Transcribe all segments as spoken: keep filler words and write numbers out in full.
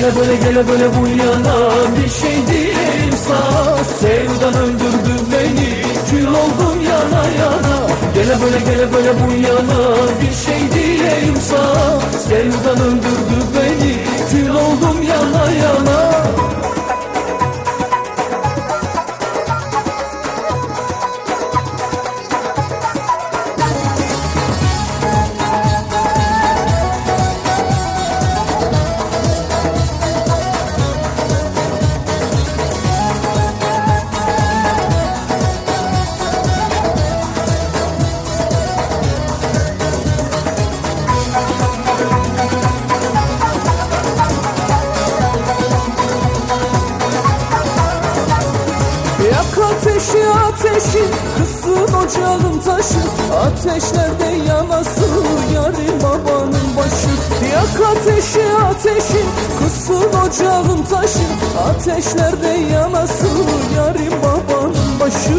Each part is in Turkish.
Gele böyle gele böyle bu yana, bir şey diyeyim sana. Sevdan öldürdü beni, kül oldum yana yana. Gele böyle gele böyle bu yana, bir şey diyeyim sana. Sevdan öldürdü beni, kül oldum yana yana. Yak ateşi ateşi, kızsın ocağın taşı. Ateşlerde yanasın yarın babanın başı. Yak ateşi ateşi, kızsın ocağın taşı. Ateşlerde yanasın yarın babanın başı.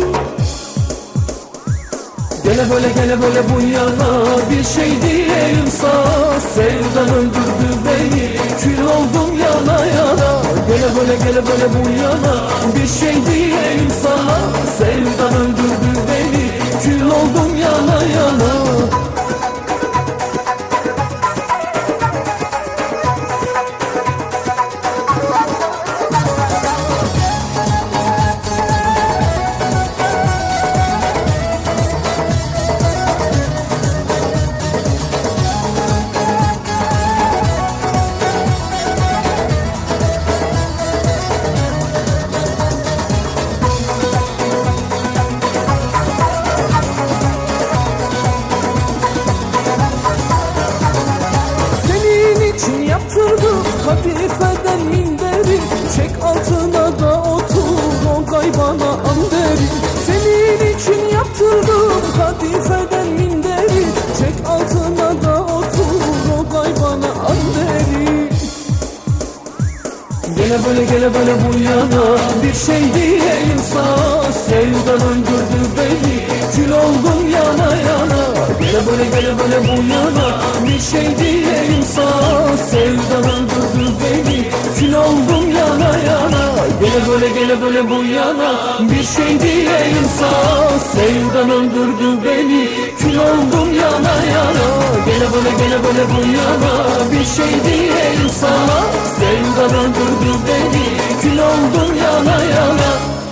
Gele böyle gele böyle bu yana, bir şey diyeyim sana. Sevdan öldürdü beni, kül oldum yana yana. Gele böyle gele böyle bu yana, bir şey diyeyim sana. Sevdan öldürdü beni, kül oldum yana yana. Yaptırdım kadifeden minderi. Çek altına da otur, o gaybana anderi. Senin için yaptırdım kadifeden minderi. Çek altına da otur, o gaybana anderi. Gele böyle gele böyle bu yana, bir şey diyeyim sana. Sevdan öldürdü beni, kül oldum yana yana. Gele böyle gele böyle bu yana, bir şey diyeyim sana. Sevdan öldürdü beni, kül oldum yana yana. Gele böyle gele böyle bu yana, bir şey diyeyim sana. Sevdan öldürdü beni, kül oldum yana yana. Gele böyle gele böyle bu yana, bir şey diyeyim sana. Sevdan öldürdü beni, kül oldum yana yana.